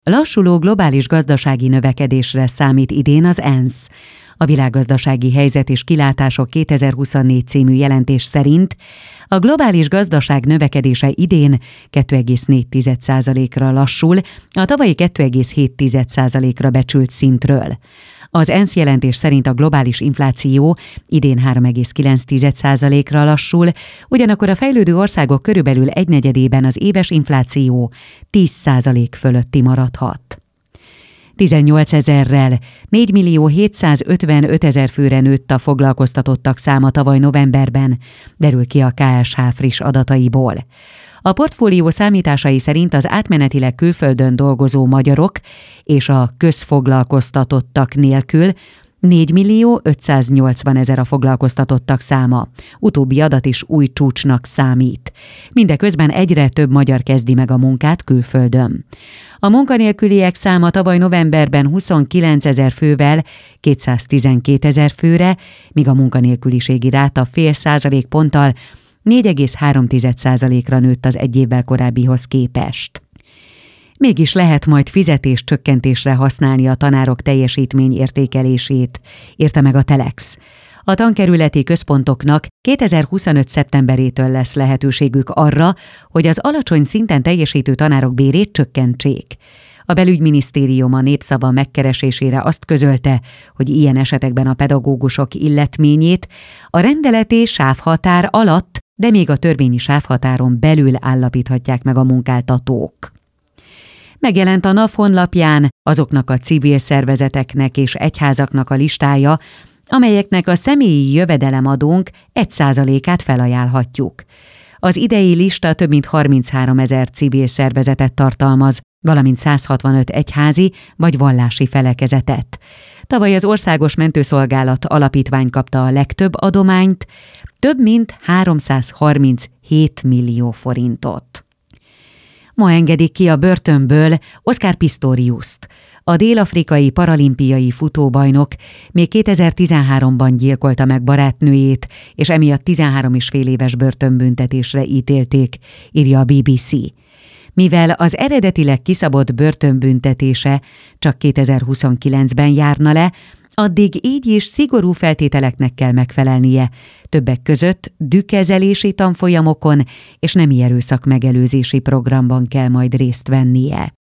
Lassuló globális gazdasági növekedésre számít idén az ENSZ. A Világgazdasági helyzet és kilátások 2024 című jelentés szerint a globális gazdaság növekedése idén 2,4%-ra lassul, a tavalyi 2,7%-ra becsült szintről. Az ENSZ jelentés szerint a globális infláció idén 3,9%-ra lassul, ugyanakkor a fejlődő országok körülbelül egynegyedében az éves infláció 10% fölötti maradhat. 18 000-rel 4.755.000 főre nőtt a foglalkoztatottak száma tavaly novemberben, derül ki a KSH friss adataiból. A portfólió számításai szerint az átmenetileg külföldön dolgozó magyarok és a közfoglalkoztatottak nélkül 4.580.000 a foglalkoztatottak száma. Utóbbi adat is új csúcsnak számít. Mindeközben egyre több magyar kezdi meg a munkát külföldön. A munkanélküliek száma tavaly novemberben 29 000 fővel 212 000 főre, míg a munkanélküliségi ráta fél százalékponttal 4,3%-ra nőtt az egy évvel korábbihoz képest. Mégis lehet majd fizetéscsökkentésre használni a tanárok teljesítményértékelését, írta meg a Telex. A tankerületi központoknak 2025. szeptemberétől lesz lehetőségük arra, hogy az alacsony szinten teljesítő tanárok bérét csökkentsék. A belügyminisztérium a Népszava megkeresésére azt közölte, hogy ilyen esetekben a pedagógusok illetményét a rendeleti sávhatár alatt, de még a törvényi sávhatáron belül állapíthatják meg a munkáltatók. Megjelent a NAV honlapján azoknak a civil szervezeteknek és egyházaknak a listája, amelyeknek a személyi jövedelemadónk 1%-át felajánlhatjuk. Az idei lista több mint 33 000 civil szervezetet tartalmaz, valamint 165 egyházi vagy vallási felekezetet. Tavaly az Országos Mentőszolgálat Alapítvány kapta a legtöbb adományt, több mint 337 millió forintot. Ma engedik ki a börtönből Oscar Pistoriust. A dél-afrikai paralimpiai futóbajnok még 2013-ban gyilkolta meg barátnőjét, és emiatt 13,5 éves börtönbüntetésre ítélték, írja a BBC. Mivel az eredetileg kiszabott börtönbüntetése csak 2029-ben járna le, addig így is szigorú feltételeknek kell megfelelnie, többek között dűkezelési tanfolyamokon és nemi erőszak megelőzési programban kell majd részt vennie.